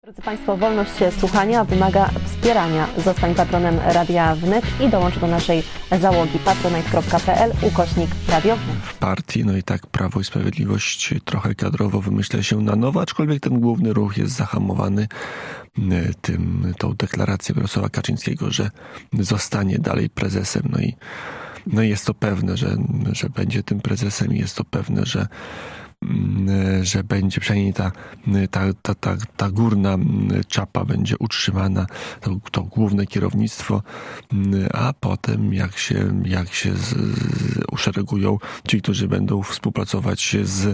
Drodzy Państwo, wolność słuchania wymaga wspierania. Zostań patronem Radia Wnet i dołącz do naszej załogi patronite.pl/Radio Wnet. W partii, no i tak Prawo i Sprawiedliwość trochę kadrowo wymyśla się na nowo, aczkolwiek ten główny ruch jest zahamowany tą deklaracją Jarosława Kaczyńskiego, że zostanie dalej prezesem. No i jest to pewne, że będzie tym prezesem i jest to pewne, że będzie przynajmniej ta górna czapa będzie utrzymana, to główne kierownictwo, a potem jak się uszeregują ci, którzy będą współpracować z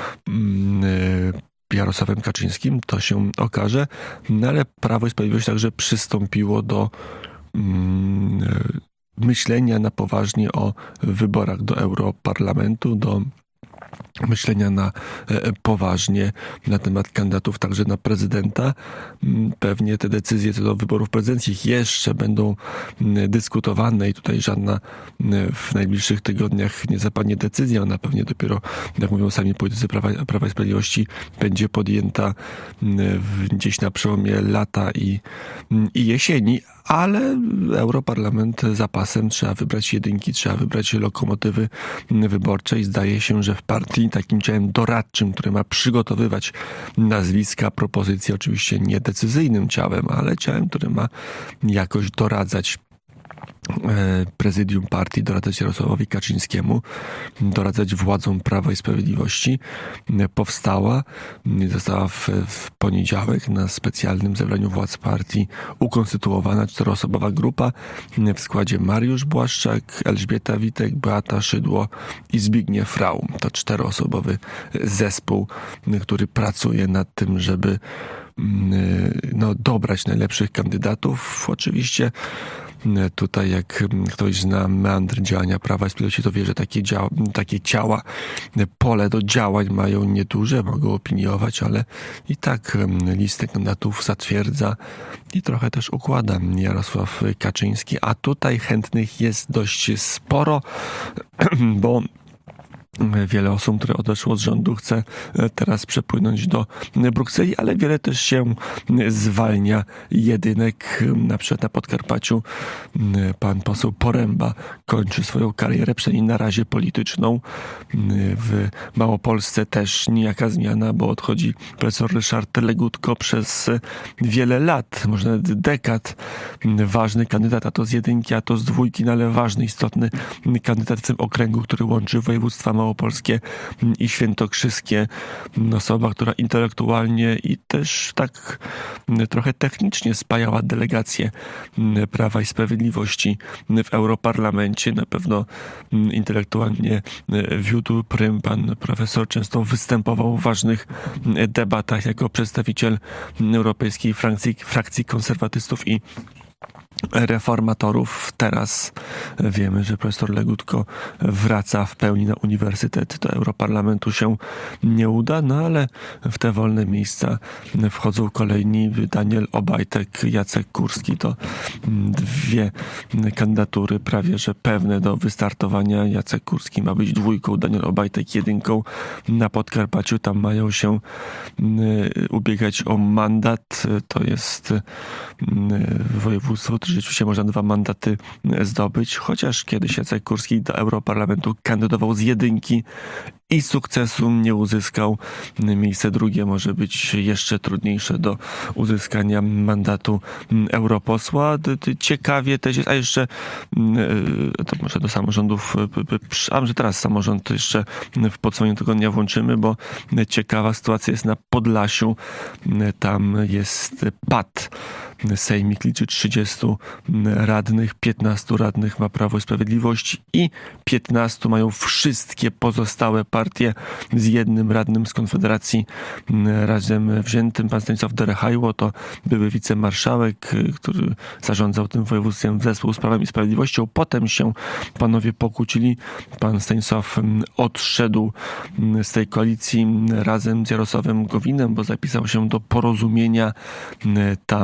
Jarosławem Kaczyńskim, to się okaże. No ale Prawo i Sprawiedliwość także przystąpiło do myślenia na poważnie o wyborach do Europarlamentu, do myślenia na poważnie na temat kandydatów także na prezydenta. Pewnie te decyzje co do wyborów prezydenckich jeszcze będą dyskutowane i tutaj żadna w najbliższych tygodniach nie zapadnie decyzja. Ona pewnie dopiero, jak mówią sami politycy Prawa i Sprawiedliwości, będzie podjęta gdzieś na przełomie lata i jesieni. Ale Europarlament zapasem trzeba wybrać jedynki, trzeba wybrać lokomotywy wyborcze i zdaje się, że w partii takim ciałem doradczym, które ma przygotowywać nazwiska, propozycje, oczywiście nie decyzyjnym ciałem, ale ciałem, które ma jakoś doradzać prezydium partii, doradzać Jarosławowi Kaczyńskiemu, doradzać władzom Prawa i Sprawiedliwości, została w poniedziałek na specjalnym zebraniu władz partii ukonstytuowana 4-osobowa grupa w składzie Mariusz Błaszczak, Elżbieta Witek, Beata Szydło i Zbigniew Rau. To 4-osobowy zespół, który pracuje nad tym, żeby dobrać najlepszych kandydatów. Oczywiście tutaj jak ktoś zna meandry działania Prawa i Sprawiedliwości, to wie, że takie ciała, pole do działań mają nieduże, mogą opiniować, ale i tak listę kandydatów zatwierdza i trochę też układa Jarosław Kaczyński, a tutaj chętnych jest dość sporo, bo wiele osób, które odeszło z rządu, chce teraz przepłynąć do Brukseli, ale wiele też się zwalnia jedynek. Na przykład na Podkarpaciu pan poseł Poręba kończy swoją karierę, przynajmniej na razie polityczną. W Małopolsce też nijaka zmiana, bo odchodzi profesor Ryszard Legutko przez wiele lat, może nawet dekad. Ważny kandydat, a to z jedynki, a to z dwójki, no ale ważny, istotny kandydat w tym okręgu, który łączy województwa małopolskie i świętokrzyskie. Osoba, która intelektualnie i też tak trochę technicznie spajała delegację Prawa i Sprawiedliwości w Europarlamencie. Na pewno intelektualnie wiódł prym. Pan profesor często występował w ważnych debatach jako przedstawiciel Europejskiej Frakcji Konserwatystów i Reformatorów. Teraz wiemy, że profesor Legutko wraca w pełni na uniwersytet. Do Europarlamentu się nie uda, no ale w te wolne miejsca wchodzą kolejni: Daniel Obajtek, Jacek Kurski. To dwie kandydatury prawie że pewne do wystartowania. Jacek Kurski ma być dwójką, Daniel Obajtek jedynką. Na Podkarpaciu tam mają się ubiegać o mandat. To jest województwo, rzeczywiście można 2 mandaty zdobyć, chociaż kiedyś Jacek Kurski do Europarlamentu kandydował z jedynki i sukcesu nie uzyskał. Miejsce drugie może być jeszcze trudniejsze do uzyskania mandatu europosła. Ciekawie też jest, a jeszcze to może do samorządów, a może teraz samorząd jeszcze w podsumowaniu tygodnia włączymy, bo ciekawa sytuacja jest na Podlasiu. Tam jest PAD. Sejmik liczy 30 radnych, 15 radnych ma Prawo i Sprawiedliwość i 15 mają wszystkie pozostałe partie z jednym radnym z Konfederacji razem wziętym. Pan Stanisław Derechajło to były wicemarszałek, który zarządzał tym województwem zespół z Prawem i Sprawiedliwością. Potem się panowie pokłócili. Pan Stanisław odszedł z tej koalicji razem z Jarosławem Gowinem, bo zapisał się do Porozumienia. Tam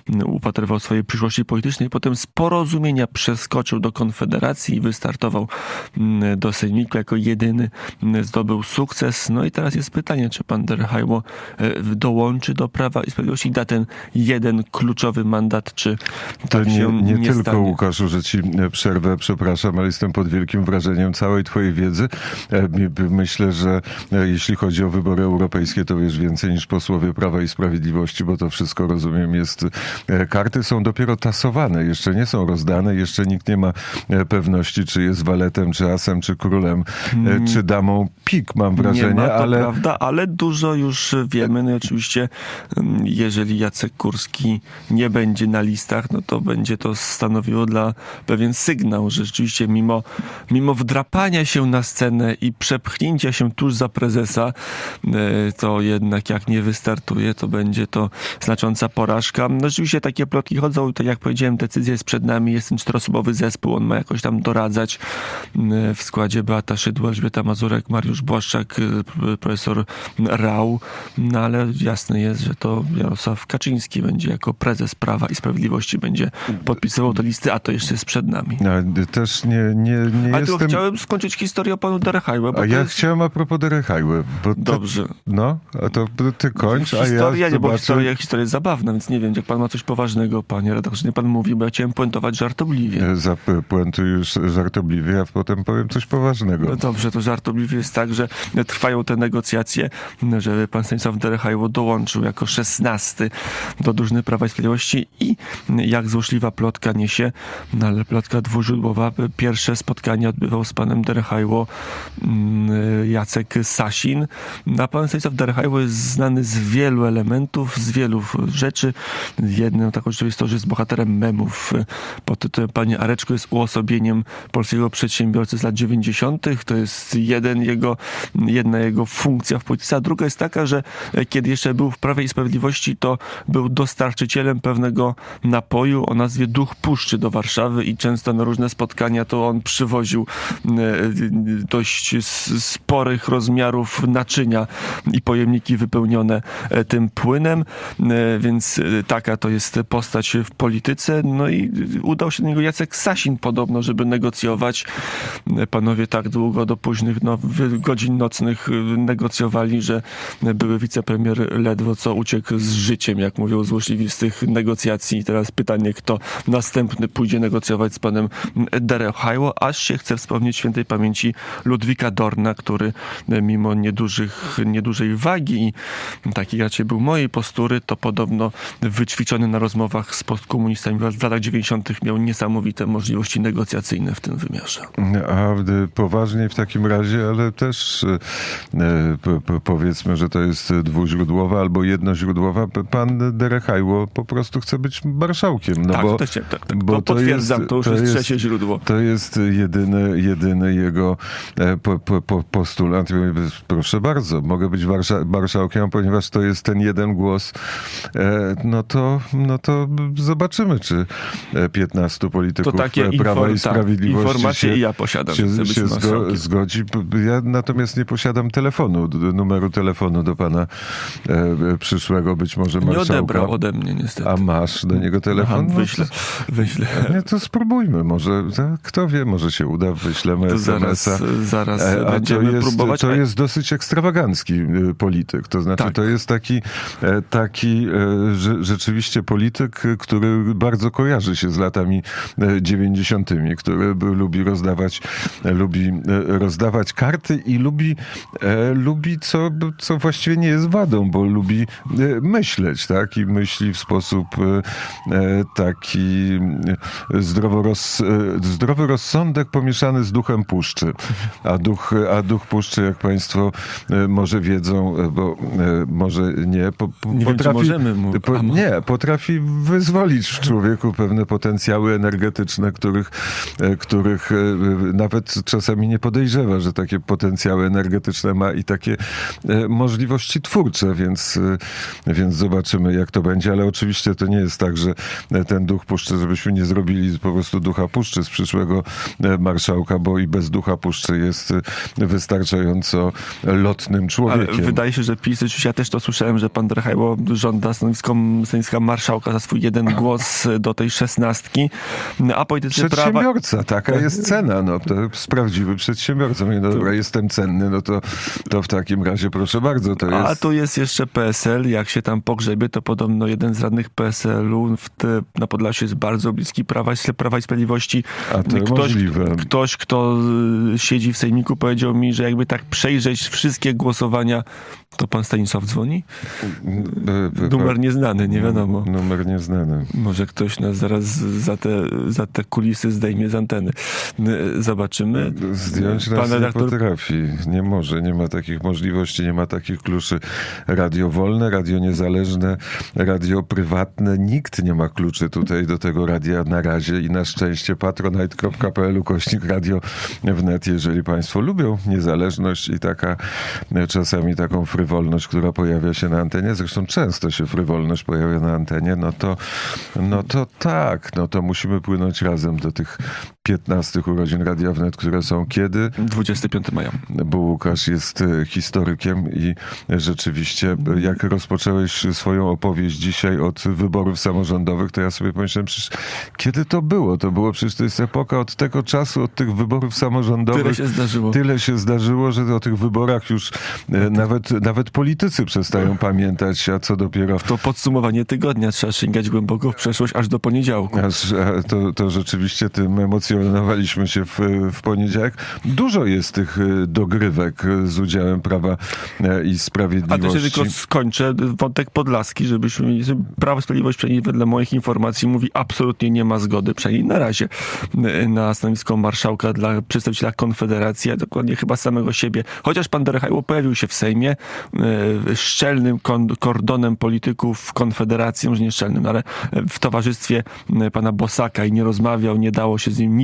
upatrywał swojej przyszłości politycznej. Potem z Porozumienia przeskoczył do Konfederacji i wystartował do Sejmiku. Jako jedyny zdobył sukces. No i teraz jest pytanie, czy pan Derechajło dołączy do Prawa i Sprawiedliwości i da ten jeden kluczowy mandat, czy tak się nie tylko stanie. Łukaszu, że ci przerwę, przepraszam, ale jestem pod wielkim wrażeniem całej twojej wiedzy. Myślę, że jeśli chodzi o wybory europejskie, to wiesz więcej niż posłowie Prawa i Sprawiedliwości, bo to wszystko, rozumiem, jest... Karty są dopiero tasowane, jeszcze nie są rozdane, jeszcze nikt nie ma pewności, czy jest waletem, czy asem, czy królem, czy damą pik, mam wrażenie. Nie ma, to prawda, ale dużo już wiemy. No i oczywiście, jeżeli Jacek Kurski nie będzie na listach, no to będzie to stanowiło dla pewien sygnał, że rzeczywiście mimo wdrapania się na scenę i przepchnięcia się tuż za prezesa, to jednak jak nie wystartuje, to będzie to znacząca porażka. No rzeczywiście takie plotki chodzą, tak jak powiedziałem, decyzja jest przed nami, jest ten 4-osobowy zespół, on ma jakoś tam doradzać. W składzie Beata Szydło, Elżbieta Mazurek, Mariusz Błaszczak, profesor Rau, no ale jasne jest, że to Jarosław Kaczyński będzie jako prezes Prawa i Sprawiedliwości będzie podpisywał te listy, a to jeszcze jest przed nami. Też nie ale jestem... chciałem skończyć historię o panu Derechajłę. Chciałem a propos Derechajły. Dobrze. A to ty kończ, Historia, a ja bo zobaczę... historia jest zabawna, więc nie wiem, jak pan ma coś poważnego, panie redaktorze, nie pan mówi, bo ja chciałem puentować żartobliwie. Puentuj już żartobliwie, a potem powiem coś poważnego. No dobrze, to żartobliwie jest tak, że trwają te negocjacje, żeby pan Stanisław Derechajło dołączył jako 16 do drużyny Prawa i Sprawiedliwości i jak złośliwa plotka niesie, no ale plotka dwuźródłowa, pierwsze spotkanie odbywał z panem Derechajło Jacek Sasin. A pan Stanisław Derechajło jest znany z wielu elementów, z wielu rzeczy. Jedną taką rzeczą jest to, że jest bohaterem memów pod tytułem Panie Areczko, jest uosobieniem polskiego przedsiębiorcy z lat 90. To jest jedna jego funkcja w polityce, a druga jest taka, że kiedy jeszcze był w Prawie i Sprawiedliwości, to był dostarczycielem pewnego napoju o nazwie Duch Puszczy do Warszawy i często na różne spotkania to on przywoził dość sporych rozmiarów naczynia i pojemniki wypełnione tym płynem, więc taka to jest postać w polityce. No i udał się do niego Jacek Sasin podobno, żeby negocjować. Panowie tak długo do późnych godzin nocnych negocjowali, że były wicepremier ledwo co uciekł z życiem, jak mówią złośliwi z tych negocjacji. I teraz pytanie, kto następny pójdzie negocjować z panem Derechajło, aż się chce wspomnieć świętej pamięci Ludwika Dorna, który mimo niedużej wagi i taki raczej był mojej postury, to podobno wyćwiczony na rozmowach z postkomunistami w latach 90. miał niesamowite możliwości negocjacyjne w tym wymiarze. A poważniej w takim razie, ale też powiedzmy, że to jest dwuźródłowa albo jednoźródłowa. Pan Derechajło po prostu chce być marszałkiem. No tak, bo to potwierdzam, to już jest trzecie źródło. To jest jedyny jego postulat. Proszę bardzo, mogę być marszałkiem, ponieważ to jest ten jeden głos. No to zobaczymy, czy 15 polityków Prawa i Sprawiedliwości informacje ja posiadam, się zgodzi. Ja natomiast nie posiadam numeru telefonu do pana przyszłego być może marszałka. Nie odebrał ode mnie niestety. A masz do niego telefon? Wyślę. Nie, to spróbujmy. Może, kto wie, może się uda, wyślemy SMS-a. Zaraz będziemy próbować. To jest dosyć ekstrawagancki polityk. To znaczy, to jest taki rzeczywiście polityk, który bardzo kojarzy się z latami 90., który lubi rozdawać karty i lubi co właściwie nie jest wadą, bo lubi myśleć, tak? I myśli w sposób taki zdrowy rozsądek pomieszany z duchem puszczy. A duch puszczy, jak państwo może wiedzą, bo może nie, potrafi wyzwolić w człowieku pewne potencjały energetyczne, których nawet czasami nie podejrzewa, że takie potencjały energetyczne ma i takie możliwości twórcze, więc zobaczymy, jak to będzie, ale oczywiście to nie jest tak, że ten duch puszczy, żebyśmy nie zrobili po prostu ducha puszczy z przyszłego marszałka, bo i bez ducha puszczy jest wystarczająco lotnym człowiekiem. Ale wydaje się, że PiS, ja też to słyszałem, że pan Derechajło żąda stanowiska marszałka za swój jeden głos do tej 16, a politycy przedsiębiorca, taka jest cena, no to jest prawdziwy przedsiębiorca. No dobra, jestem cenny, no to w takim razie proszę bardzo, to jest... A tu jest jeszcze PSL, jak się tam pogrzebie, to podobno jeden z radnych PSL-u na Podlasiu jest bardzo bliski Prawa i Sprawiedliwości. A to możliwe. Ktoś, kto siedzi w sejmiku, powiedział mi, że jakby tak przejrzeć wszystkie głosowania, to pan Stanisław dzwoni? Numer nieznany, nie wiadomo. Numer nieznany. Może ktoś nas zaraz za te kulisy zdejmie z anteny. Zobaczymy. Zdjąć nas nie potrafi. Nie może. Nie ma takich możliwości, nie ma takich kluczy. Radio wolne, radio niezależne, radio prywatne. Nikt nie ma kluczy tutaj do tego radia na razie i na szczęście patronite.pl/radio wnet. Jeżeli państwo lubią niezależność i czasami taką frywolność, która pojawia się na antenie, zresztą często się frywolność pojawia na antenie, no to musimy płynąć razem do tych 15 urodzin Radia Wnet, które są kiedy? 25 maja. Bo Łukasz jest historykiem i rzeczywiście, jak rozpocząłeś swoją opowieść dzisiaj od wyborów samorządowych, to ja sobie pomyślałem, przecież kiedy to było? Przecież to jest epoka od tego czasu, od tych wyborów samorządowych. Tyle się zdarzyło, że o tych wyborach już nawet politycy przestają pamiętać, a co dopiero... To podsumowanie tygodnia, trzeba sięgać głęboko w przeszłość aż do poniedziałku. To rzeczywiście tym emocjonowaliśmy się w poniedziałek. Dużo jest tych dogrywek z udziałem Prawa i Sprawiedliwości. A to się tylko skończę. Wątek podlaski, żebyśmy mieli... Prawo i Sprawiedliwość, przynajmniej wedle moich informacji, mówi absolutnie nie ma zgody, przynajmniej na razie, na stanowisko marszałka dla przedstawiciela Konfederacji, a dokładnie chyba samego siebie. Chociaż pan Derechajło pojawił się w Sejmie, szczelnym kordonem polityków Konfederacji, może nie szczelnym, ale w towarzystwie pana Bosaka i nie rozmawiał, nie dało się z nim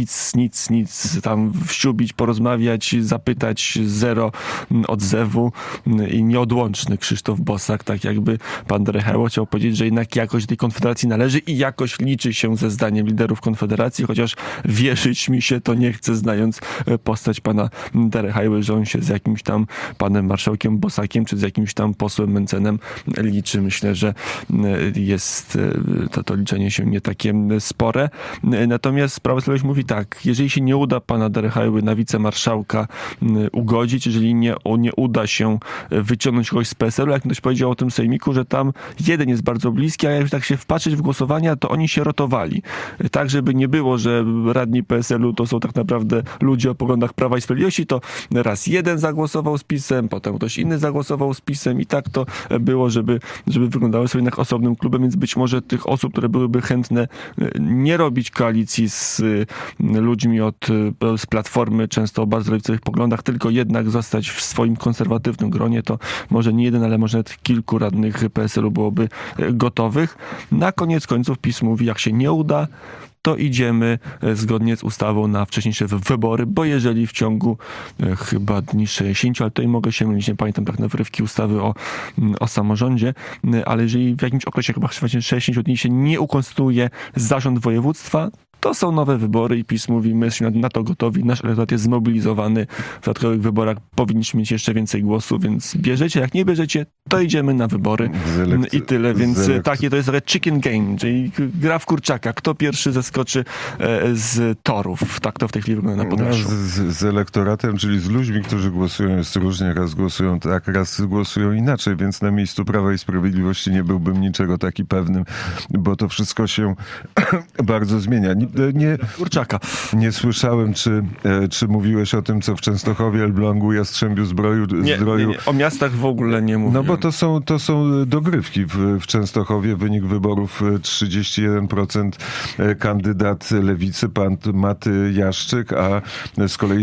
nic tam wściubić, porozmawiać, zapytać, zero odzewu i nieodłączny Krzysztof Bosak, tak jakby pan Derechajło chciał powiedzieć, że jednak jakoś tej Konfederacji należy i jakoś liczy się ze zdaniem liderów Konfederacji, chociaż wierzyć mi się to nie chce, znając postać pana Derechajły, że on się z jakimś tam panem marszałkiem Bosakiem, czy z jakimś tam posłem Mencenem liczy. Myślę, że jest to liczenie się nie takie spore. Natomiast Prawo i Sprawiedliwość mówi tak, jeżeli się nie uda pana Derechajły na wicemarszałka ugodzić, jeżeli nie uda się wyciągnąć kogoś z PSL-u, jak ktoś powiedział o tym sejmiku, że tam jeden jest bardzo bliski, a jak tak się wpatrzeć w głosowania, to oni się rotowali. Tak, żeby nie było, że radni PSL-u to są tak naprawdę ludzie o poglądach Prawa i Sprawiedliwości, to raz jeden zagłosował z PiS-em, potem ktoś inny zagłosował z PiS-em i tak to było, żeby wyglądały sobie jednak osobnym klubem, więc być może tych osób, które byłyby chętne nie robić koalicji z ludźmi z Platformy, często o bardzo lewicowych poglądach, tylko jednak zostać w swoim konserwatywnym gronie, to może nie jeden, ale może nawet kilku radnych PSL-u byłoby gotowych. Na koniec końców PiS mówi, jak się nie uda, to idziemy zgodnie z ustawą na wcześniejsze wybory, bo jeżeli w ciągu chyba dni 60, ale tutaj mogę się mylić, nie pamiętam tak na wyrywki ustawy o samorządzie, ale jeżeli w jakimś okresie chyba 60 dni się nie ukonstytuuje zarząd województwa, to są nowe wybory i PiS mówi, my jesteśmy na to gotowi, nasz elektorat jest zmobilizowany, w dodatkowych wyborach powinniśmy mieć jeszcze więcej głosów, więc bierzecie, jak nie bierzecie, to idziemy na wybory i tyle, więc takie to jest chicken game, czyli gra w kurczaka, kto pierwszy zeskoczy z torów, tak to w tej chwili wygląda na Podlasiu. Z elektoratem, czyli z ludźmi, którzy głosują jest różnie, raz głosują tak, raz głosują inaczej, więc na miejscu Prawa i Sprawiedliwości nie byłbym niczego taki pewnym, bo to wszystko się bardzo zmienia. Kurczaka. Nie słyszałem, czy mówiłeś o tym, co w Częstochowie, Elblągu, Jastrzębiu Zdroju. Nie, o miastach w ogóle nie mówiłem. No bo to są dogrywki. W Częstochowie wynik wyborów 31% kandydat Lewicy, pan Maty Jaszczyk, a z kolei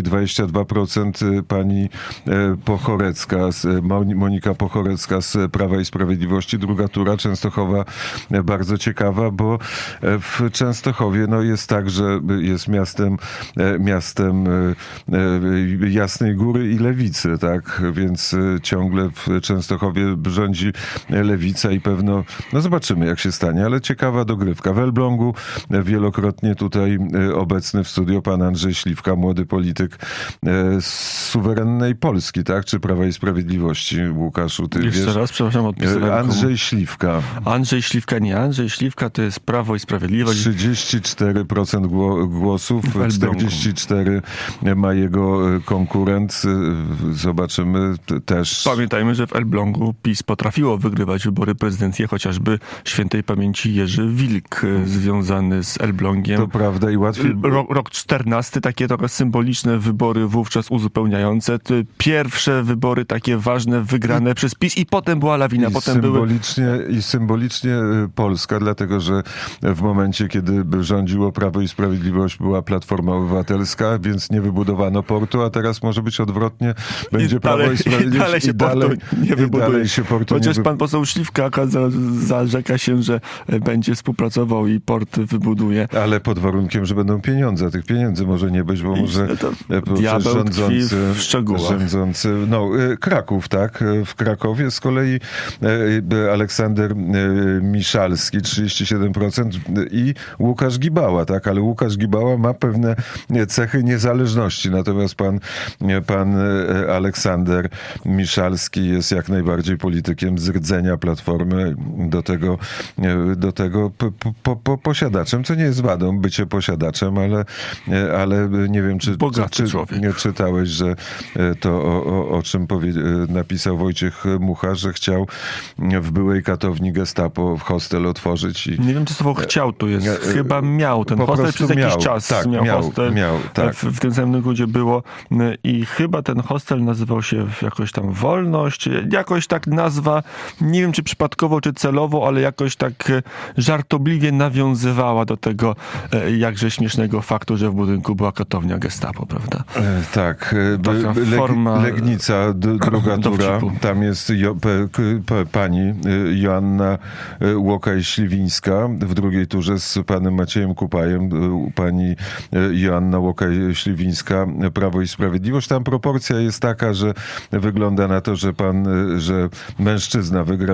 22% pani Pochorecka, Monika Pochorecka z Prawa i Sprawiedliwości. Druga tura Częstochowa bardzo ciekawa, bo w Częstochowie jest tak, że jest miastem Jasnej Góry i Lewicy, tak? Więc ciągle w Częstochowie rządzi Lewica i pewno, no zobaczymy jak się stanie, ale ciekawa dogrywka. W Elblągu wielokrotnie tutaj obecny w studio pan Andrzej Śliwka, młody polityk z suwerennej Polski, tak? Czy Prawa i Sprawiedliwości, Łukaszu, ty Jeszcze wiesz? raz, przepraszam, odpisałem. Andrzej Śliwka. Andrzej Śliwka nie. Andrzej Śliwka to jest Prawo i Sprawiedliwość. 34% głosów, W Elblągu. 44% ma jego konkurent. Zobaczymy też. Pamiętajmy, że w Elblągu PiS potrafiło wygrywać wybory prezydenckie, chociażby świętej pamięci Jerzy Wilk związany z Elblągiem. To prawda i łatwiej. Rok 14, takie trochę symboliczne wybory wówczas uzupełniające. Pierwsze wybory takie ważne, wygrane przez PiS i potem była lawina. Potem symbolicznie Polska, dlatego że w momencie, kiedy rządziło Prawo i Sprawiedliwość, była Platforma Obywatelska, więc nie wybudowano portu, a teraz może być odwrotnie. Będzie Prawo i Sprawiedliwość dalej się portu nie wybuduje. Chociaż pan poseł Śliwka zarzeka się, że będzie współpracował i port wybuduje. Ale pod warunkiem, że będą pieniądze. Tych pieniędzy może nie być, bo może diabeł tkwi w szczegółach. Kraków, tak? W Krakowie z kolei Aleksander Miszalski 37% i Łukasz Gibała, tak? Ale Łukasz Gibała ma pewne cechy niezależności. Natomiast pan Aleksander Miszalski jest jak najbardziej politykiem z rdzenia Platformy, do tego posiadaczem, co nie jest wadą bycie posiadaczem, ale nie wiem, czy czytałeś, że to o czym napisał Wojciech Mucha, że chciał w byłej katowni Gestapo hostel otworzyć. Nie wiem, czy słowo chciał tu jest. Chyba miał ten hostel przez jakiś czas. Tak, miał hostel. Tak. W tym samym gdzie było i chyba ten hostel nazywał się jakoś tam Wolność, jakoś tak nazwa, nie wiem czy przypadkowo, czy celowo, ale jakoś tak żartobliwie nawiązywała do tego jakże śmiesznego faktu, że w budynku była katownia Gestapo, prawda? Tak. Forma Legnica, druga tura. Tam jest pani Joanna Łokaj-Śliwińska w drugiej turze z panem Maciejem Kupajem. Pani Joanna Łokaj-Śliwińska, Prawo i Sprawiedliwość. Tam proporcja jest taka, że wygląda na to, że mężczyzna wygra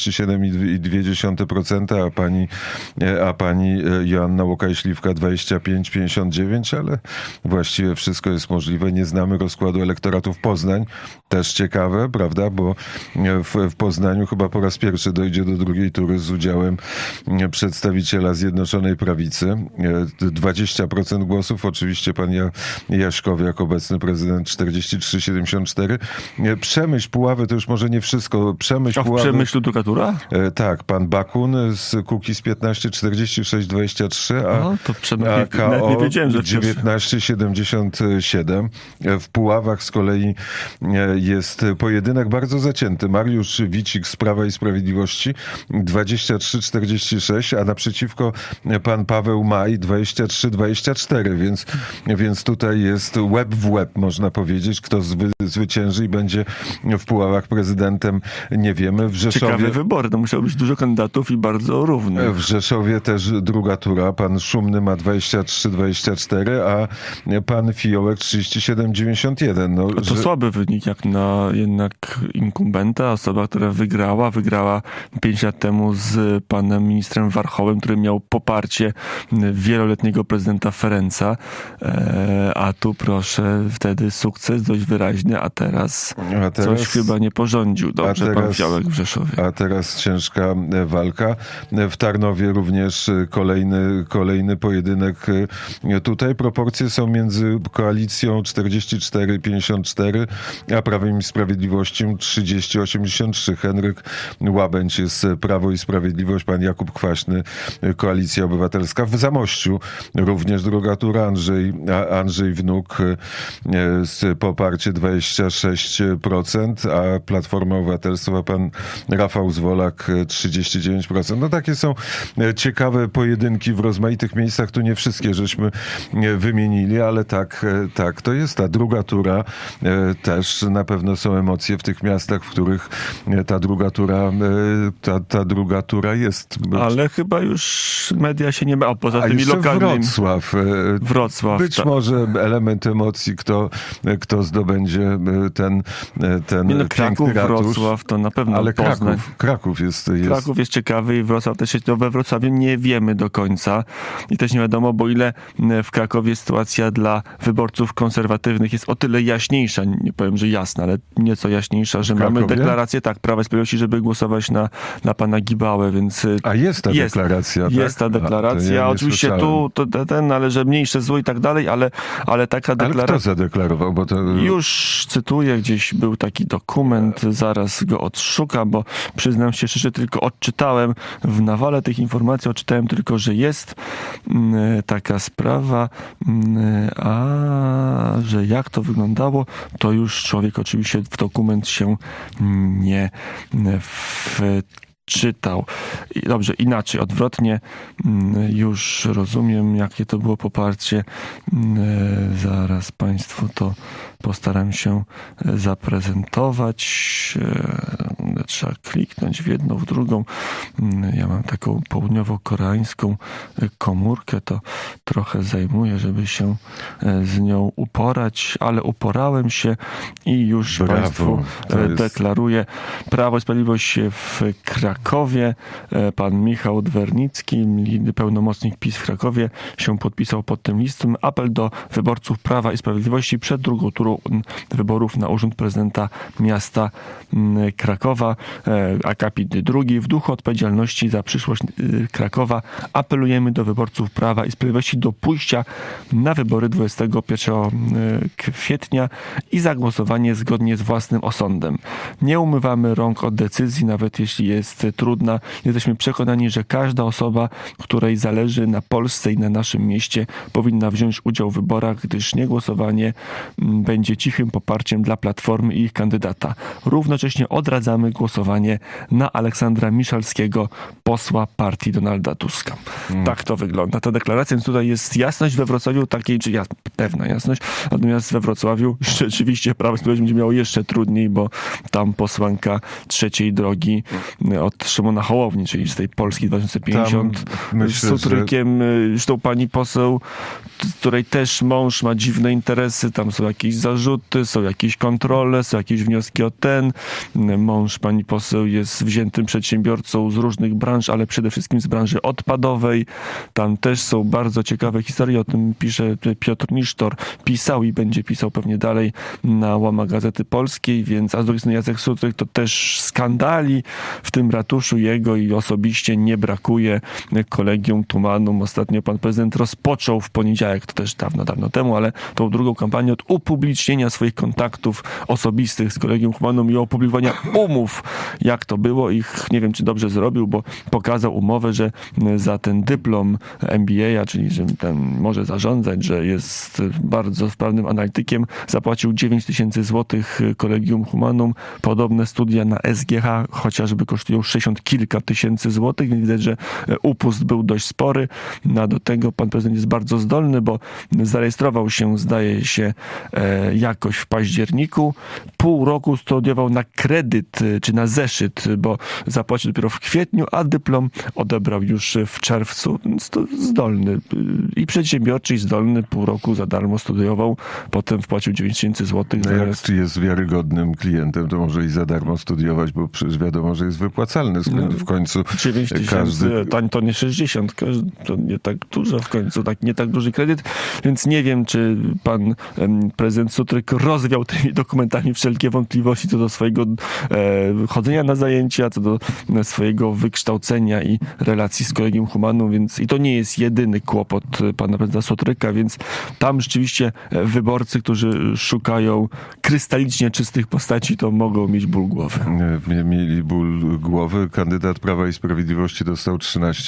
47,2%, a pani Joanna Łokaj-Śliwka 25,59%, ale właściwie wszystko jest możliwe. Nie znamy rozkładu elektoratów Poznań. Też ciekawe, prawda, bo w Poznaniu chyba po raz pierwszy dojdzie do drugiej tury z udziałem przedstawiciela Zjednoczonej Prawicy. 20% głosów, oczywiście pan Jaśkowiak, obecny prezydent, 43,74%. Przemyśl, Puławy, to już może nie wszystko. Przemyśl, Puławy. W Przemyślu druga tura? Tak, pan Bakun z Kukiz 15, 46,23%, a KO 19,77%. W Puławach z kolei jest pojedynek bardzo zacięty. Mariusz Wicik z Prawa i Sprawiedliwości 23,46%, a naprzeciwko pan Paweł Maj 23,24%, więc tutaj jest łeb w łeb, można powiedzieć. Kto zwycięży i będzie w Puławach prezydentem, nie wiemy. W Rzeszowie... Ciekawe wybory, to musiało być dużo kandydatów i bardzo równych. W Rzeszowie też druga tura. Pan Szumny ma 23,24%, a pan Fiołek 37,91%. No, to słaby wynik jak na jednak inkumbenta, osoba, która wygrała 5 lat temu z panem ministrem Warchołem, który miał poparcie wieloletniego prezydenta Ferenca, a tu proszę, wtedy sukces dość wyraźny, a teraz coś chyba nie porządził dobrze pan Fiołek w Rzeszowie. A teraz ciężka walka. W Tarnowie również kolejny pojedynek. Tutaj proporcje są między koalicją 44-54, a Prawem i Sprawiedliwością 30-83. Henryk Łabędź jest Prawo i Sprawiedliwość, pan Jakub Kwaśny, Koalicja Obywatelska. W Zamościu również druga tura. Andrzej Wnuk z poparcie 26%, a Platforma Obywatelstwa pan Rafał Zwolak 39%. No takie są ciekawe pojedynki w rozmaitych miejscach. Tu nie wszystkie żeśmy wymienili, ale tak to jest. Ta druga tura też na pewno są emocje w tych miastach, w których ta druga tura jest. Ale chyba już media się nie... poza tymi lokalnymi. Wrocław. Być może element emocji, kto zdobędzie ten piękny Kraków, ratusz. Wrocław to na pewno ale Poznań. Kraków jest... Kraków jest ciekawy i Wrocław też jest. We Wrocławiu nie wiemy do końca i też nie wiadomo, bo ile w Krakowie sytuacja dla wyborców konserwatywnych jest o tyle jaśniejsza, nie powiem, że jasna, ale nieco jaśniejsza, że mamy deklarację, Prawa i Sprawiedliwości, żeby głosować na pana Gibałę, więc... A jest ta deklaracja, Jest ta deklaracja. Ja oczywiście tu ale że mniejsze zło i tak dalej, ale taka deklaracja... Ale kto zadeklarował? Bo to... Już cytuję, gdzieś był taki dokument, zaraz go odszukam, bo przyznam się szczerze, tylko odczytałem w nawale tych informacji, odczytałem tylko, że jest taka sprawa, a że jak to wyglądało, to już człowiek oczywiście w dokument się nie wczytał. Dobrze, inaczej, odwrotnie, już rozumiem, jakie to było poparcie. Zaraz Państwu to postaram się zaprezentować. Trzeba kliknąć w jedną, w drugą. Ja mam taką południowo-koreańską komórkę, to trochę zajmuje, żeby się z nią uporać, ale uporałem się i już Państwu deklaruję. Prawo i Sprawiedliwość w Krakowie. Pan Michał Dwernicki, pełnomocnik PiS w Krakowie, się podpisał pod tym listem. Apel do wyborców Prawa i Sprawiedliwości przed drugą turą wyborów na urząd prezydenta miasta Krakowa. Akapit 2. W duchu odpowiedzialności za przyszłość Krakowa apelujemy do wyborców Prawa i Sprawiedliwości do pójścia na wybory 21 kwietnia i zagłosowanie zgodnie z własnym osądem. Nie umywamy rąk od decyzji, nawet jeśli jest trudna. Jesteśmy przekonani, że każda osoba, której zależy na Polsce i na naszym mieście, powinna wziąć udział w wyborach, gdyż niegłosowanie będzie cichym poparciem dla Platformy i ich kandydata. Równocześnie odradzamy głosowanie na Aleksandra Miszalskiego, posła partii Donalda Tuska. Tak to wygląda. Ta deklaracja, więc tutaj jest jasność we Wrocławiu, pewna jasność, natomiast we Wrocławiu rzeczywiście Prawo i Sprawiedliwość będzie miało jeszcze trudniej, bo tam posłanka trzeciej drogi od Szymona Hołowni, czyli z tej Polski 2050, z Sutrykiem, zresztą pani poseł, której też mąż ma dziwne interesy, tam są jakieś zarzuty, są jakieś kontrole, są jakieś wnioski o mąż pani poseł jest wziętym przedsiębiorcą z różnych branż, ale przede wszystkim z branży odpadowej. Tam też są bardzo ciekawe historie, o tym pisze Piotr Nisztor, pisał i będzie pisał pewnie dalej na łamach Gazety Polskiej, więc a z drugiej strony Jacek Sutryk to też skandali w tym ratuszu jego i osobiście nie brakuje. Kolegium Tumanum ostatnio pan prezydent rozpoczął w poniedziałek, to też dawno temu, ale tą drugą kampanię od upublicznienia swoich kontaktów osobistych z Kolegium Tumanum i opublikowania umów, jak to było. Nie wiem, czy dobrze zrobił, bo pokazał umowę, że za ten dyplom MBA, czyli że może zarządzać, że jest bardzo wprawnym analitykiem, zapłacił 9 000 złotych Kolegium Humanum. Podobne studia na SGH chociażby kosztują 60 kilka tysięcy złotych, więc widać, że upust był dość spory. A do tego pan prezydent jest bardzo zdolny, bo zarejestrował się, zdaje się, jakoś w październiku. Pół roku studiował na kredyt, czy na zeszyt, bo zapłacił dopiero w kwietniu, a dyplom odebrał już w czerwcu. Więc to zdolny i przedsiębiorczy, i zdolny. Pół roku za darmo studiował, potem wpłacił 9 000 złotych. No jak jest wiarygodnym klientem, to może i za darmo studiować, bo przecież wiadomo, że jest wypłacalny. W końcu 9 000, to nie 60, to nie tak dużo w końcu, nie tak duży kredyt, więc nie wiem, czy pan prezydent Sutryk rozwiał tymi dokumentami wszelkie wątpliwości co do swojego chodzenia na zajęcia, co do swojego wykształcenia i relacji z Kolegium Humanum, więc i to nie jest jedyny kłopot pana prezydenta Sutryka, więc tam rzeczywiście wyborcy, którzy szukają krystalicznie czystych postaci, to mogą mieć ból głowy. Mieli ból głowy. Kandydat Prawa i Sprawiedliwości dostał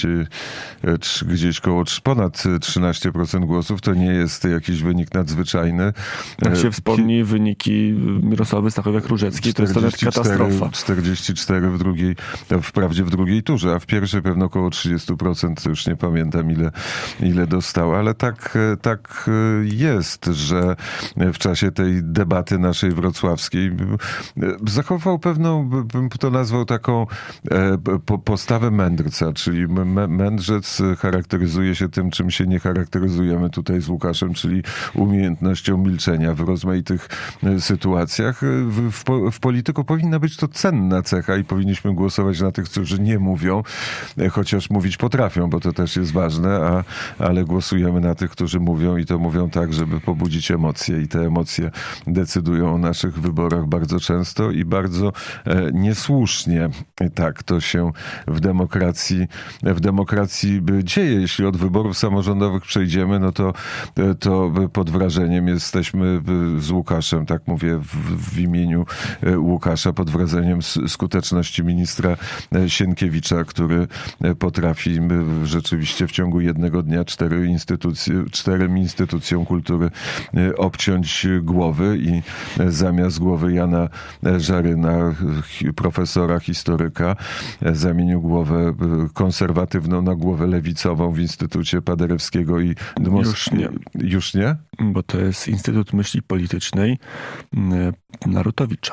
gdzieś ponad 13% głosów. To nie jest jakiś wynik nadzwyczajny. Jak się wspomni wyniki Mirosławy Stachowiak-Różeckiej, to jest to katastrofa. 44 wprawdzie w drugiej turze, a w pierwszej pewno około 30%, już nie pamiętam ile dostała, ale tak jest, że w czasie tej debaty naszej wrocławskiej zachował pewną, bym to nazwał taką postawę mędrca, czyli mędrzec charakteryzuje się tym, czym się nie charakteryzujemy tutaj z Łukaszem, czyli umiejętnością milczenia w rozmaitych sytuacjach. W polityku powinna być to cenna cecha i powinniśmy głosować na tych, którzy nie mówią, chociaż mówić potrafią, bo to też jest ważne, ale głosujemy na tych, którzy mówią i to mówią tak, żeby pobudzić emocje i te emocje decydują o naszych wyborach bardzo często i bardzo niesłusznie. Tak to się w demokracji dzieje. Jeśli od wyborów samorządowych przejdziemy, no to pod wrażeniem jesteśmy z Łukaszem, tak mówię w imieniu Łukasza, pod wrażeniem skuteczności ministra Sienkiewicza, który potrafi rzeczywiście w ciągu jednego dnia czterem instytucjom kultury obciąć głowy i zamiast głowy Jana Żaryna, profesora, historyka, zamienił głowę konserwatywną na głowę lewicową w Instytucie Paderewskiego i Już nie? Bo to jest Instytut Myśli Politycznej Narutowicza.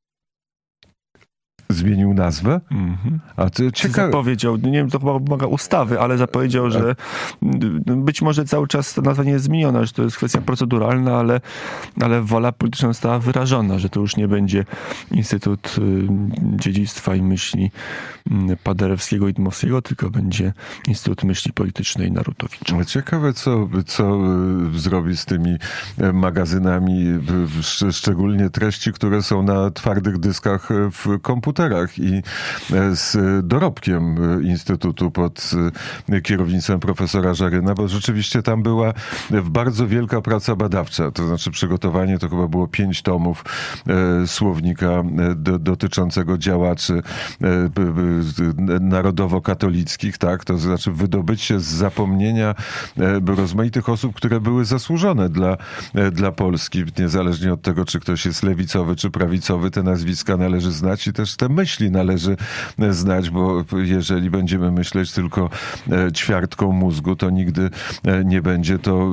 Zmienił nazwę? A ty zapowiedział, nie wiem, to chyba wymaga ustawy, ale zapowiedział, że być może cały czas ta nazwa nie jest zmieniona, że to jest kwestia proceduralna, ale wola polityczna została wyrażona, że to już nie będzie Instytut Dziedzictwa i Myśli Paderewskiego i Dmowskiego, tylko będzie Instytut Myśli Politycznej Narutowicza. Ciekawe, co zrobi z tymi magazynami, szczególnie treści, które są na twardych dyskach w komputerach i z dorobkiem Instytutu pod kierownictwem profesora Żaryna, bo rzeczywiście tam była bardzo wielka praca badawcza, to znaczy przygotowanie, to chyba było 5 tomów słownika dotyczącego działaczy narodowo-katolickich, tak? To znaczy wydobycie z zapomnienia rozmaitych osób, które były zasłużone dla Polski, niezależnie od tego, czy ktoś jest lewicowy, czy prawicowy, te nazwiska należy znać i też te myśli należy znać, bo jeżeli będziemy myśleć tylko ćwiartką mózgu, to nigdy nie będzie to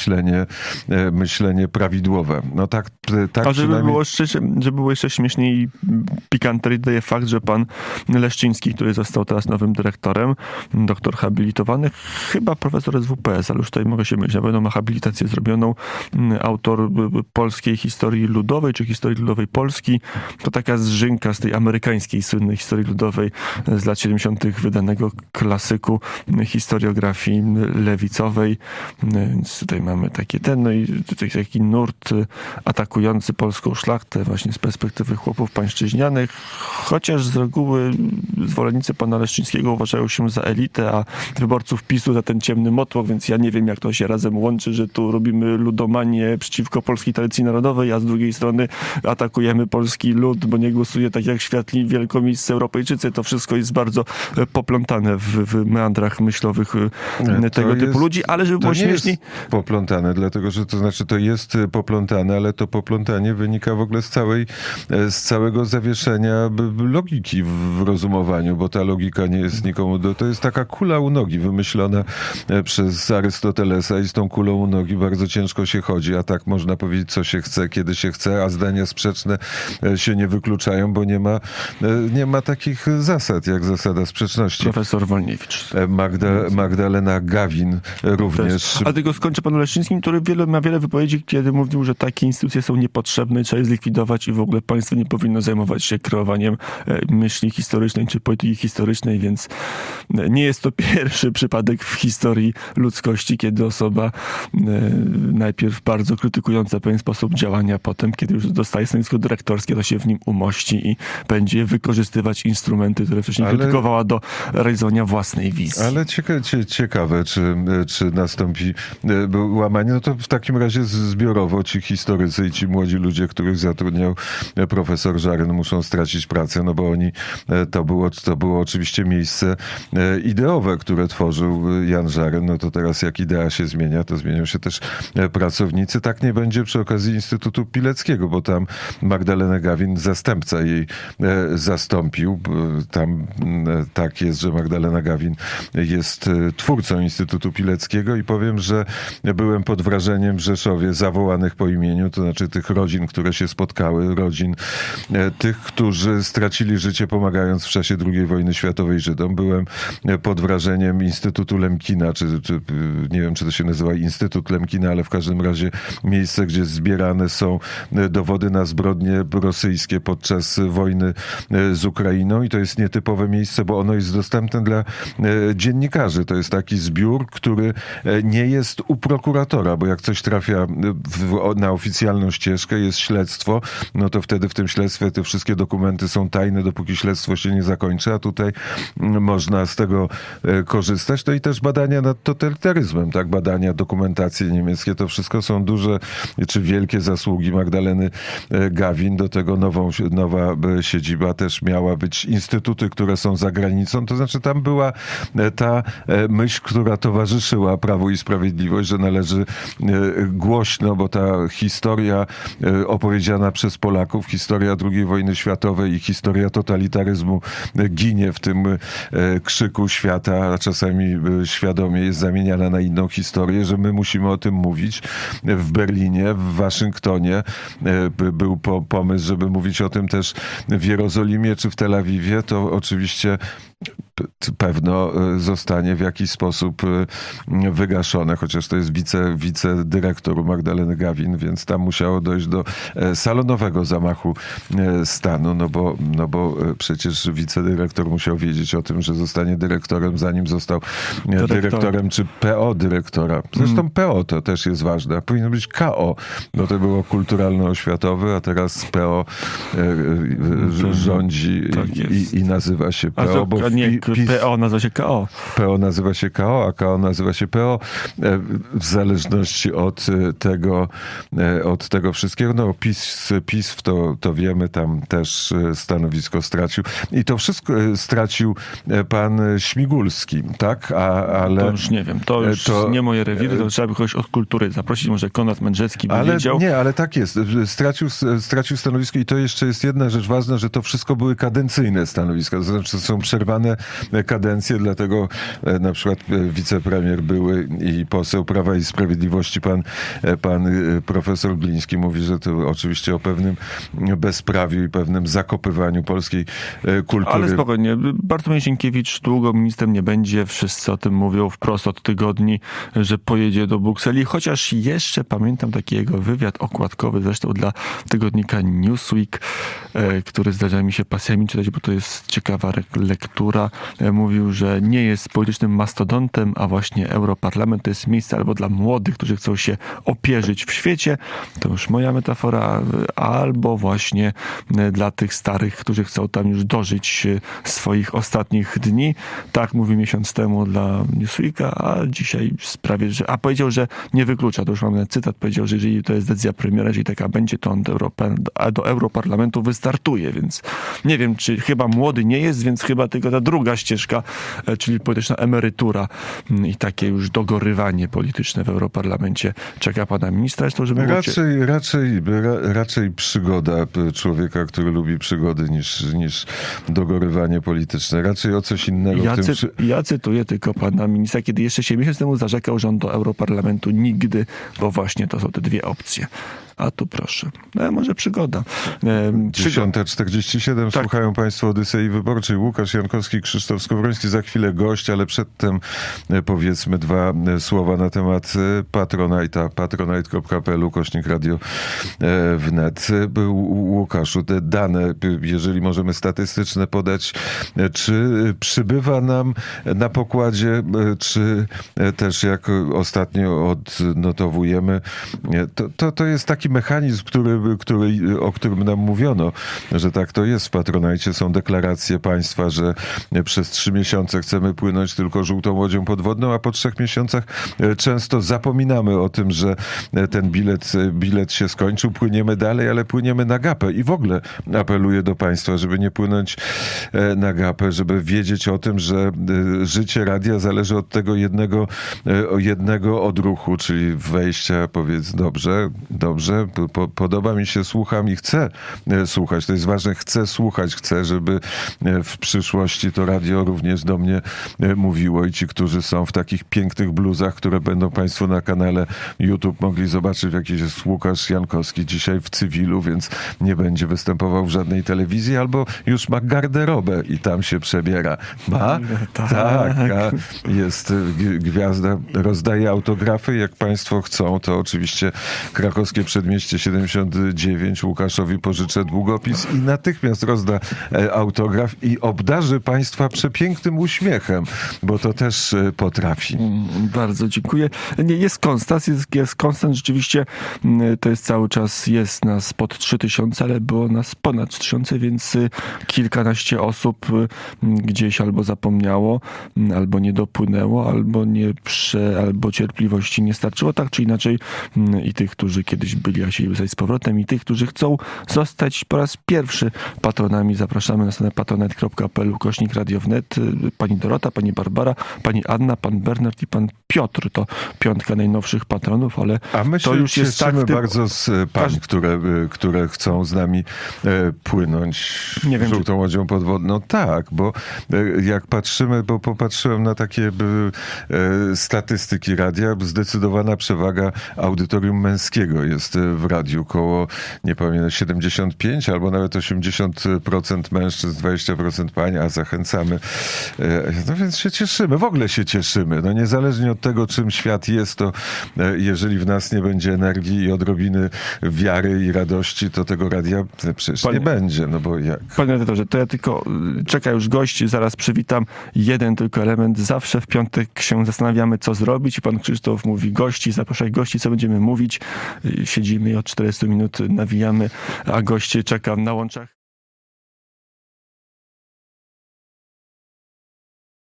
myślenie prawidłowe. No tak a żeby było jeszcze śmieszniej i pikanterii daje fakt, że pan Leszczyński, który został teraz nowym dyrektorem, doktor habilitowany, chyba profesor SWPS, ale już tutaj mogę się mylić, na pewno ma habilitację zrobioną, autor polskiej historii ludowej, czy historii ludowej Polski. To taka zżynka z tej amerykańskiej słynnej historii ludowej z lat 70. wydanego klasyku historiografii lewicowej. Więc tutaj mamy no i tutaj taki nurt atakujący polską szlachtę właśnie z perspektywy chłopów pańszczyźnianych, chociaż z reguły zwolennicy pana Leszczyńskiego uważają się za elitę, a wyborców PiS-u za ten ciemny motłoch, więc ja nie wiem, jak to się razem łączy, że tu robimy ludomanię przeciwko polskiej tradycji narodowej, a z drugiej strony atakujemy polski lud, bo nie głosuje tak jak światli wielkomiejscy Europejczycy. To wszystko jest bardzo poplątane w meandrach myślowych tego typu ludzi, ale żeby było śmieszniej... poplątane, dlatego że to znaczy to jest poplątane, ale to poplątanie wynika w ogóle z całego zawieszenia logiki w rozumowaniu, bo ta logika nie jest nikomu... To jest taka kula u nogi wymyślona przez Arystotelesa i z tą kulą u nogi bardzo ciężko się chodzi, a tak można powiedzieć, co się chce, kiedy się chce, a zdania sprzeczne się nie wykluczają, bo nie ma takich zasad, jak zasada sprzeczności. Profesor Wolniewicz. Magdalena Gawin również. A tylko skończę panu Leszczyńskim, który ma wiele wypowiedzi, kiedy mówił, że takie instytucje są niepotrzebne, trzeba je zlikwidować i w ogóle państwo nie powinno zajmować się kreowaniem myśli historycznej czy polityki historycznej, więc nie jest to pierwszy przypadek w historii ludzkości, kiedy osoba najpierw bardzo krytykująca pewien sposób działania, potem, kiedy już dostaje stanowisko dyrektorskie, to się w nim umości i będzie wykorzystywać instrumenty, które wcześniej krytykowała do realizowania własnej wizji. Ale ciekawe, czy nastąpi łamanie. No to w takim razie zbiorowo ci historycy i ci młodzi ludzie, których zatrudniał profesor Żaryn, muszą stracić pracę, no bo oni, to było oczywiście miejsce ideowe, które tworzył Jan Żaryn. No to teraz jak idea się zmienia, to zmienią się też pracownicy. Tak nie będzie przy okazji Instytutu Pileckiego, bo tam Magdalena Gawin, zastępca jej zastąpił. Tam tak jest, że Magdalena Gawin jest twórcą Instytutu Pileckiego i powiem, że byłem pod wrażeniem w Rzeszowie zawołanych po imieniu, to znaczy tych rodzin, które się spotkały, rodzin tych, którzy stracili życie pomagając w czasie II wojny światowej Żydom. Byłem pod wrażeniem Instytutu Lemkina, czy nie wiem, czy to się nazywa Instytut Lemkina, ale w każdym razie miejsce, gdzie zbierane są dowody na zbrodnie rosyjskie podczas wojny z Ukrainą i to jest nietypowe miejsce, bo ono jest dostępne dla dziennikarzy. To jest taki zbiór, który nie jest u prokuratora, bo jak coś trafia na oficjalną ścieżkę, jest śledztwo, no to wtedy w tym śledztwie te wszystkie dokumenty są tajne, dopóki śledztwo się nie zakończy, a tutaj można z tego korzystać. No i też badania nad totalitaryzmem, tak? Badania, dokumentacje niemieckie, to wszystko są duże czy wielkie zasługi Magdaleny Gawin. Do tego nowa siedziba też miała być, instytuty, które są za granicą, to znaczy tam była ta myśl, która towarzyszyła Prawu i Sprawiedliwość, że należy głośno, bo ta historia opowiedziana przez Polaków, historia II wojny światowej i historia totalitaryzmu ginie w tym krzyku świata, a czasami świadomie jest zamieniana na inną historię, że my musimy o tym mówić. W Berlinie, w Waszyngtonie był pomysł, żeby mówić o tym też w Jerozolimie czy w Tel Awiwie. To oczywiście pewno zostanie w jakiś sposób wygaszone, chociaż to jest wicedyrektor Magdaleny Gawin, więc tam musiało dojść do salonowego zamachu stanu, no bo przecież wicedyrektor musiał wiedzieć o tym, że zostanie dyrektorem, zanim został dyrektorem, czy PO dyrektora. Zresztą PO to też jest ważne, a powinno być KO, no to było kulturalno-oświatowy, a teraz PO rządzi i nazywa się PO, bo PO nazywa się KO. PO nazywa się KO, a KO nazywa się PO. W zależności od tego wszystkiego. No PiS to wiemy, tam też stanowisko stracił. I to wszystko stracił pan Śmigulski, tak? Ale to już nie wiem. To już nie moje rewiry, to trzeba by kogoś od kultury zaprosić. Może Konrad Mędrzecki by wiedział. Nie, ale tak jest. Stracił stanowisko i to jeszcze jest jedna rzecz ważna, że to wszystko były kadencyjne stanowiska. To znaczy, to są przerwane kadencje, dlatego na przykład wicepremier były i poseł Prawa i Sprawiedliwości, pan profesor Gliński mówi, że to oczywiście o pewnym bezprawiu i pewnym zakopywaniu polskiej kultury. Ale spokojnie, Bartłomiej Sienkiewicz długo ministrem nie będzie. Wszyscy o tym mówią wprost od tygodni, że pojedzie do Brukseli, chociaż jeszcze pamiętam taki jego wywiad okładkowy, zresztą dla tygodnika Newsweek, który zdarza mi się pasjami czytać, bo to jest ciekawa lektura. Mówił, że nie jest politycznym mastodontem, a właśnie Europarlament to jest miejsce albo dla młodych, którzy chcą się opierzyć w świecie, to już moja metafora, albo właśnie dla tych starych, którzy chcą tam już dożyć swoich ostatnich dni. Tak mówił miesiąc temu dla Newsweeka, a dzisiaj a powiedział, że nie wyklucza, to już mamy cytat, powiedział, że jeżeli to jest decyzja premiera, jeżeli taka będzie, to on do Europarlamentu wystartuje, więc nie wiem, czy chyba młody nie jest, więc chyba tylko ta druga ścieżka, czyli polityczna emerytura i takie już dogorywanie polityczne w Europarlamencie czeka pana ministra. To, żeby raczej przygoda człowieka, który lubi przygody, niż dogorywanie polityczne. Raczej o coś innego. Ja cytuję tylko pana ministra, kiedy jeszcze się miesiąc temu zarzekał, że on do Europarlamentu nigdy, bo właśnie to są te dwie opcje. A tu proszę. Może przygoda. 10:47. Tak. Słuchają państwo Odysei Wyborczej. Łukasz Jankowski, Krzysztof Skowroński. Za chwilę gość, ale przedtem powiedzmy dwa słowa na temat Patronite'a. patronite.pl/radio wnet. Łukaszu, te dane, jeżeli możemy statystyczne podać, czy przybywa nam na pokładzie, czy też jak ostatnio odnotowujemy, to jest taki mechanizm, o którym nam mówiono, że tak to jest w Patronite. Są deklaracje państwa, że przez 3 miesiące chcemy płynąć tylko żółtą łodzią podwodną, a po 3 miesiącach często zapominamy o tym, że ten bilet się skończył, płyniemy dalej, ale płyniemy na gapę. I w ogóle apeluję do państwa, żeby nie płynąć na gapę, żeby wiedzieć o tym, że życie radia zależy od tego jednego odruchu, czyli wejścia, powiedz dobrze, dobrze, podoba mi się, słucham i chcę słuchać. To jest ważne, chcę słuchać, chcę, żeby w przyszłości to radio również do mnie mówiło i ci, którzy są w takich pięknych bluzach, które będą państwo na kanale YouTube mogli zobaczyć, jakiś jest Łukasz Jankowski dzisiaj w cywilu, więc nie będzie występował w żadnej telewizji, albo już ma garderobę i tam się przebiera. Ma? Tak. Jest gwiazda, rozdaje autografy, jak państwo chcą, to oczywiście Krakowskie Przedmieście 79, Łukaszowi pożyczę długopis i natychmiast rozda autograf i obdarzy państwa przepięknym uśmiechem, bo to też potrafi. Bardzo dziękuję. Nie, jest Konstans, rzeczywiście to jest cały czas, jest nas pod 3000, ale było nas ponad 3000, więc kilkanaście osób gdzieś albo zapomniało, albo nie dopłynęło, albo cierpliwości nie starczyło, tak czy inaczej, i tych, którzy kiedyś byli, a chcieli zostać z powrotem, i tych, którzy chcą zostać po raz pierwszy patronami. Zapraszamy na stronę patronite.pl/Radio Wnet. Pani Dorota, pani Barbara, pani Anna, pan Bernard i pan Piotr. To piątka najnowszych patronów, ale a my to już jest tak bardzo z pań, które chcą z nami płynąć żółtą łodzią podwodną. Tak, bo jak patrzymy, bo popatrzyłem na takie statystyki radia, zdecydowana przewaga audytorium męskiego jest w radiu. Koło, nie pamiętam, 75 albo nawet 80% mężczyzn, 20% pań, a zachęcamy. No więc się cieszymy, w ogóle się cieszymy. No niezależnie od tego, czym świat jest, to jeżeli w nas nie będzie energii i odrobiny wiary i radości, to tego radia przecież nie będzie. No bo jak? Panie redaktorze, to ja tylko czeka już gości, zaraz przywitam. Jeden tylko element. Zawsze w piątek się zastanawiamy, co zrobić i pan Krzysztof mówi gości, zapraszaj gości, co będziemy mówić. Siedzimy i od 40 minut nawijamy, a goście czekam na łączach.